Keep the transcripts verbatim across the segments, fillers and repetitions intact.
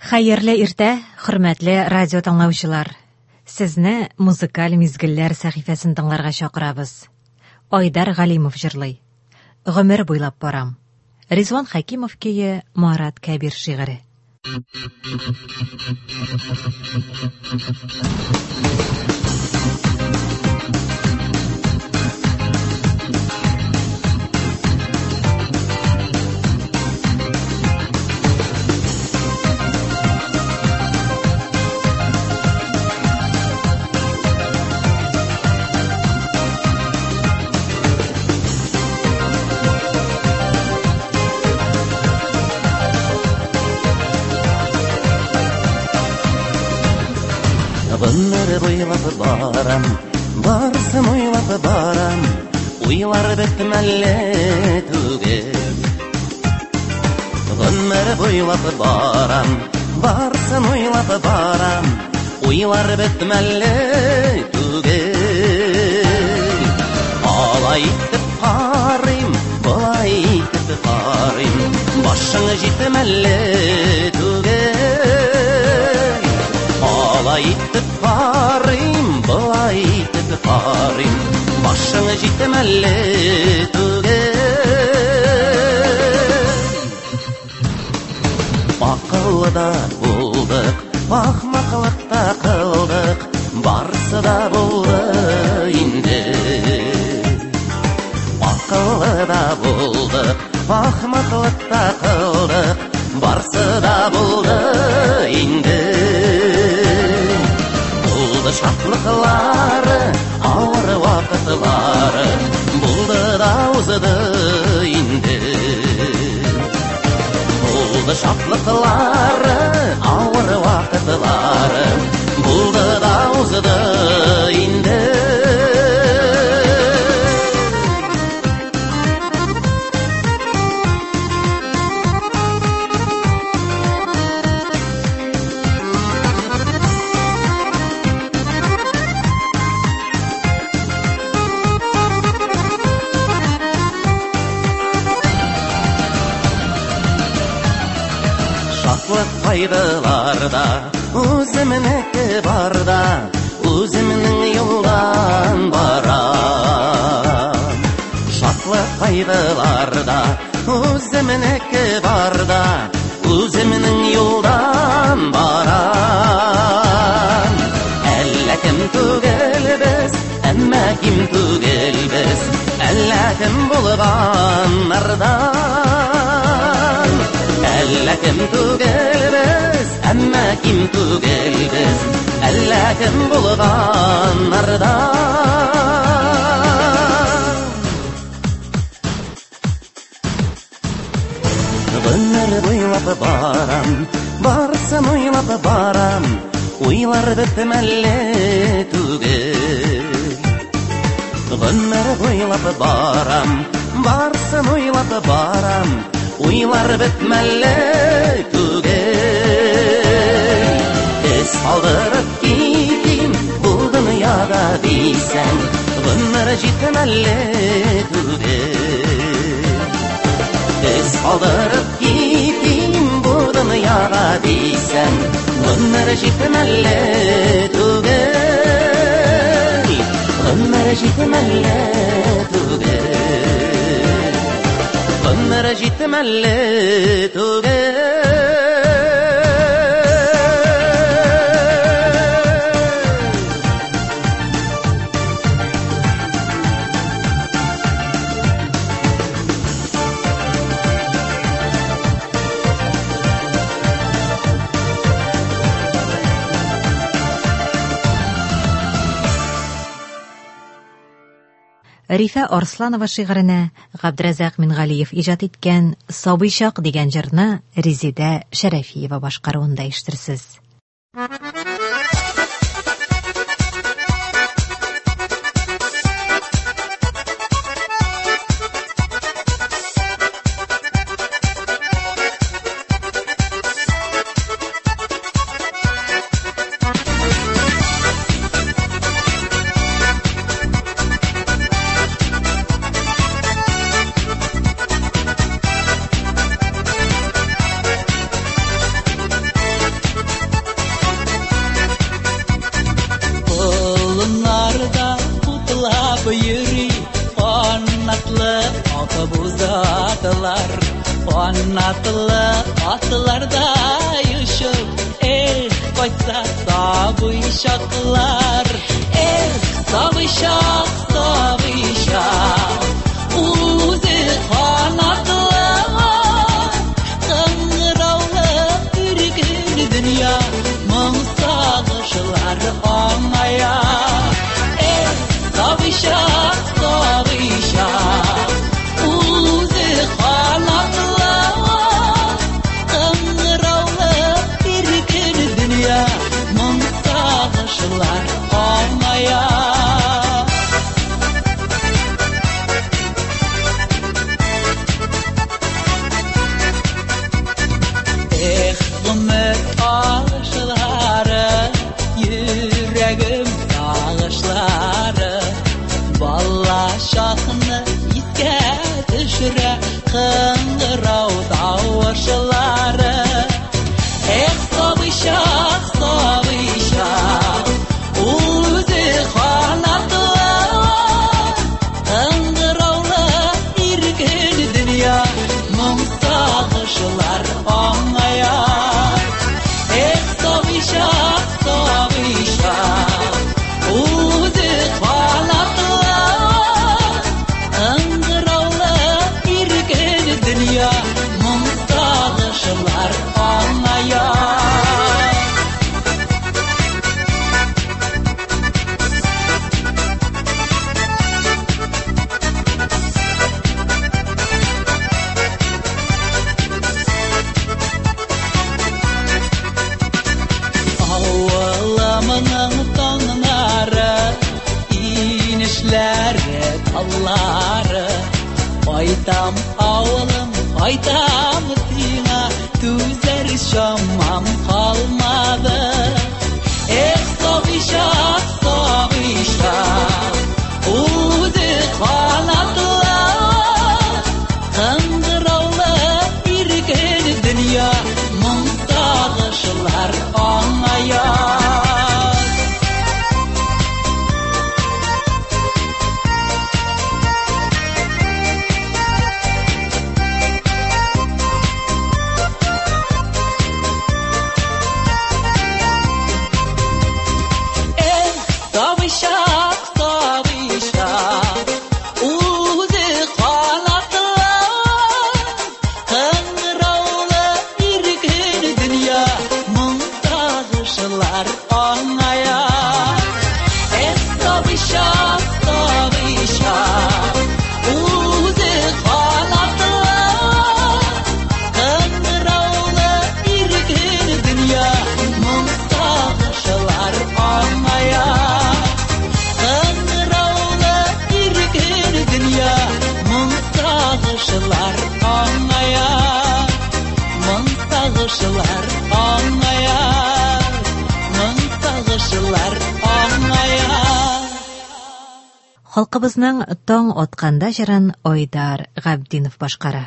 Хәерле иртә, хөрмәтле радио тыңлаучылар. Сезне музыкаль мизгелләр сәхифәсен тыңларга чакырабыз. Айдар Галимов җырлый. Гомер буйлап барам. Ризван Хәкимов көе, Марат Кәбир шигыре. Гомер буйлап барам, барсын уйлап барам, уйлар бетмәле түгел. Гомер буйлап барам, барсын уйлап барам, уйлар бетмәле түгел. Алай итеп карыйм, болай итеп карыйм, башыңа җитмәле түгел. Алай итеп карыйм, болай итеп карыйм, башыңа җитмәле түгел. Акыллы да булдык, ахмаклык та кылдык, барсы да булды инде. Акыллы да булдык, ахмаклык та кылдык, барсы да булды инде. Булды шатлыклары, авыр вакытлары, булды да узды инде. Булды шатлыклары, авыр вакытлары, булды да узды инде. Файдаларда, үземнеке барда, үземнең юлдан барам. Шатлык файдаларда, үземнеке барда, үземнең юлдан барам. Әллә кем түгел без, әмма ким түгел без, әллә кем булганнардан. Әллә кем түгел без, әмма ким түгел без, әллә кем булганнардан. Гомер буйлап барам, барсын уйлап барам, уйлар бетмәле түгел. Гомер буйлап барам, барсын уйлап барам, уйлар бетмәле түгел. Эс алдырып китим, бу дөньяда дисәң, гомер җитмәле түгел. Эс алдырып китим, бу дөньяда дисәң, гомер җитмәле түгел. Гомер җитмәле түгел. Гомер җитмәле түгел. Рифа Арсланова шигыренә Габдразак Мингалиев иҗат иткән Сабый чак дигән җырны Резидә Шәрәфиева башкаруында ишетерсез. oynadılar. Anlatlı atlarda yaşıp eh koysa savışaklar. Eh savışak savışak uzi kanatlı kıngıravlı ürgün dünya mınsağışlar anaya. Eh savışak savışak uzi kanatlı olmaya. Eh ümit ağaçları, yüreğim yağışları, balla şahını iske düşüre kıngırav davuşları. Eh savışak savışak uzi kanatlı kıngıravlı irgin dünya mımsağışlar anaya. Eh savışak savışak uzi kanatlı kıngıravlı irgin dünya mımsağışlar anaya. Ağlamının tonları, inişleri, talları. Aytam ağlım, aytam tina, tüzer şamam kalmadı. Eh savışak, savışak, uzi kanatlı, kıngıravlı irgin dünya, mınsağışlar anaya. Savışak savışak uzi kanatlı kıngıravlı irgin dünya mınsağışlar anaya. Eh savışak savışak uzi kanatlı kıngıravlı irgin dünya mınsağışlar anaya. Mınsağışlar anaya, mınsağışlar anaya, mınsağışlar anaya. Халкыбызның таң атканда җырын Айдар Габдинов башкара.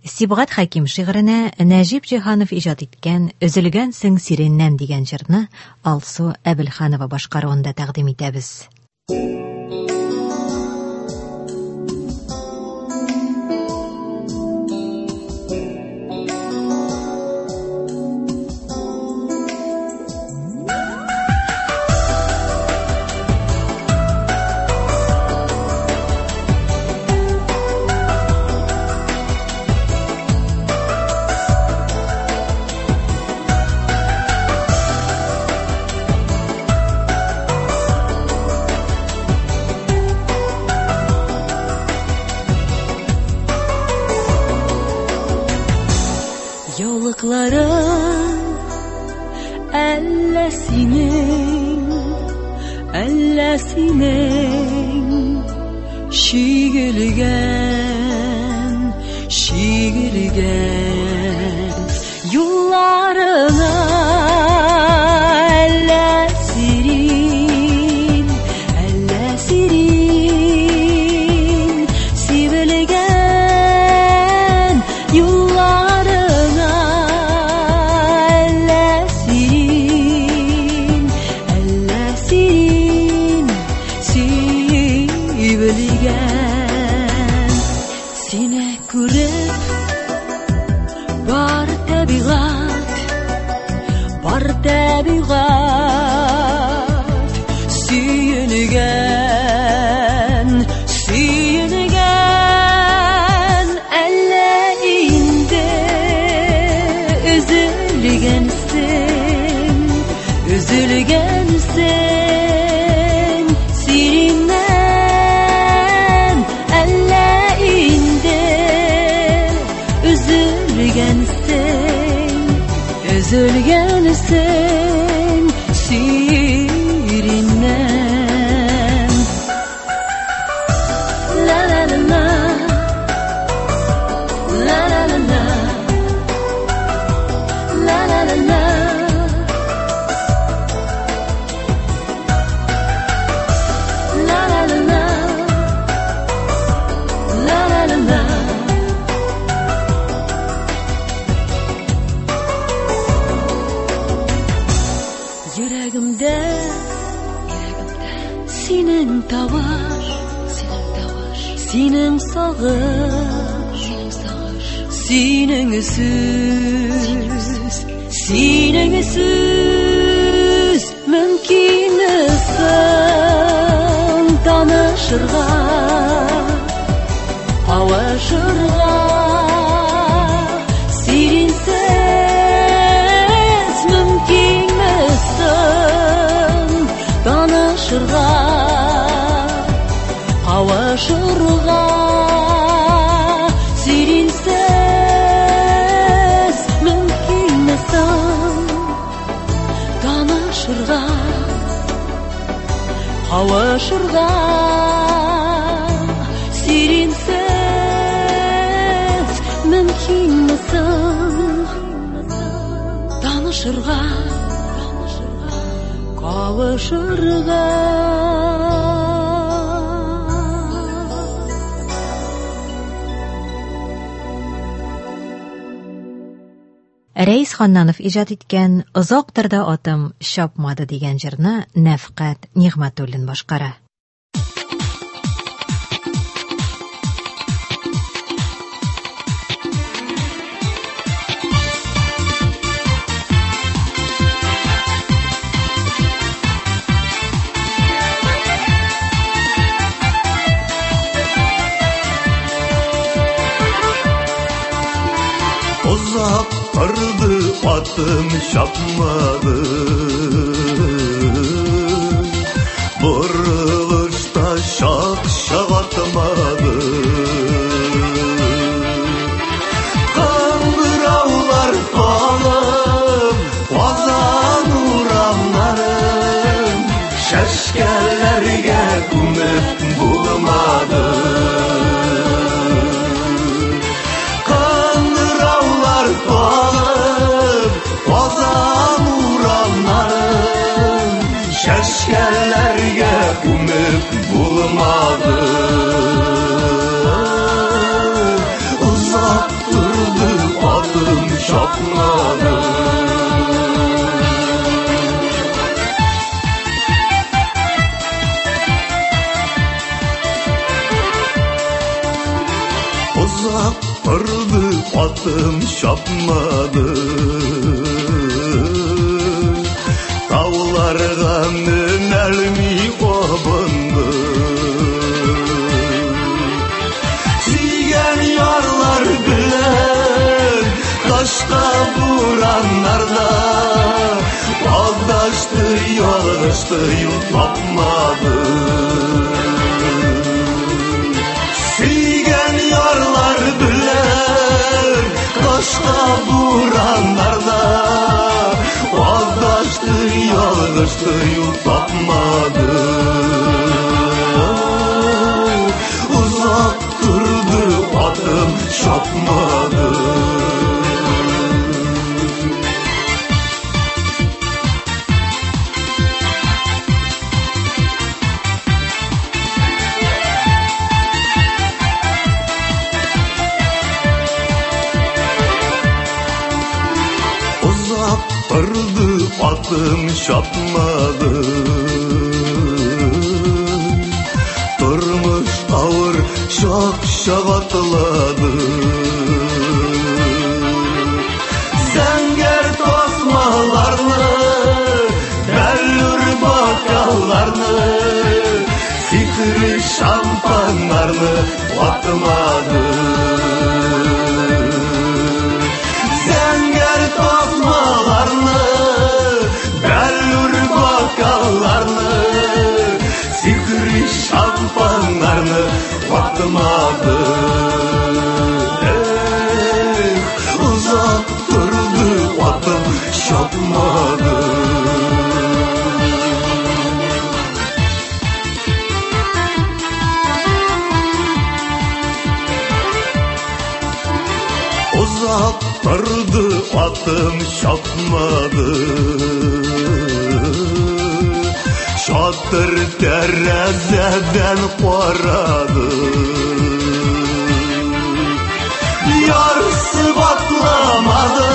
Сибгат Хаким шигыренә Нәҗип Җиһанов иҗат иткән «Өзелгән сең сиреннән» дигән җырны Алсу Әбелханова башкаруында тәкъдим итәбез. Әллә синең, әллә синең шигелгән, шигелгән юлларына, әллә сирин, әллә сирин сибелгән юлларына, әллә сирин, әллә сирин сибелгән. Сине күреп бар табигать, бар табигать сөйелгән, сөйелгән. Әллә инде üzülgәнсең, üzülгәнсең сириннән. Әллә инде üzülгәнсең, üzülгәнсең сириннән. La la la la, la la la la, la la la la, la la la la, la la la la. Йөрәгемдә, йөрәгемдә синең тавыш, синең тавыш, синең сагыш, синең сагыш, синең сүз, синең сүз. Мөмкинме соң танышырга, кавышырга? Сиринсез мөмкинме соң танышырга, кавышырга? Сиринсез мөмкинме соң танышырга, кавышырга? Сиринсез мөмкинме соң танышырга, кавышырга? Рәис Ханнанов иҗат иткән «Озактыр да атым чапмады» дигән җырны Нәфкать Нигъмәтуллин башкара. Uzaktırdı atım çapmadı, buruluşta şak şak atmadı. Kandıravlar bağım, vazan uğramlarım, şeşkellerge ümit bulmadı. Şeşkellerge ümit bulmadı. Uzaktır şapmadı. Uzak durdu atım şapmadı. Tağlarga minelmi obundu. Sigen yarlar bilen taşta buranlarda Bağdaştı yoldaştı yol tapmadı. Sigen yarlar bilen taşta buranlarda Bağdaştı yoldaştı yol tapmadı. Uzak durdu atım şapmadı. Uzak durdu atım şapmadı. Durmuş ağır şak şagatladı. Zenger tosmalarını, bellur bakallarını, sikri şampanlarını atmadı. Zenger tosmalarını, bellur bakallarını, sikri şampanlarını atmadı. Eh, uzak durdu atım şapmadı. Uzak durdu atım şapmadı. Şatır terezeden koradı. Yarısı batlamadı,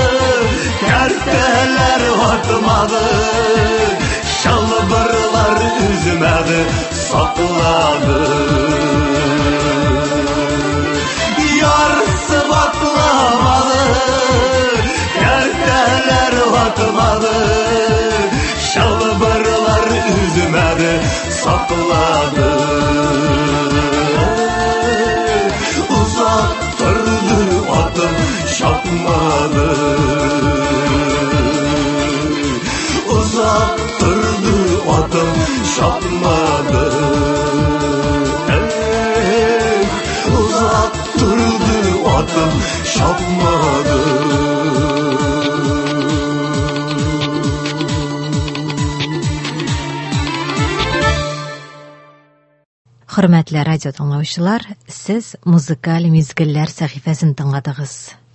kerteler atmadı. Şalvarlar üzmedi, sakladı. Yarısı batlamadı, kerteler atmadı. Şalvarlar üzmedi, sakladı. Uzak durdu atım şapmadı. Uzak durdu atım şapmadı. Eh, uzak durdu atım şapmadı. Hürmetli radyo dinləyicilər, siz Muzikal Mizgillər səhifəsini dinlədiniz.